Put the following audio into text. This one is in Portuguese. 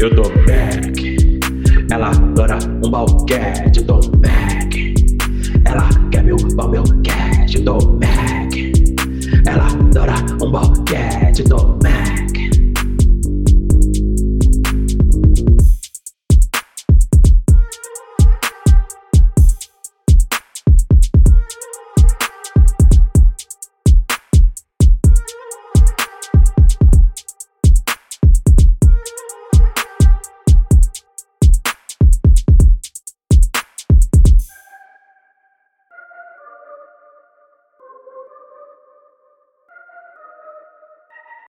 eu tô back. Ela adora um balquete, eu tô Mac. Ela quer meu pau, meu cash, eu tô Mac. Ela adora um balquete, eu tô Mac.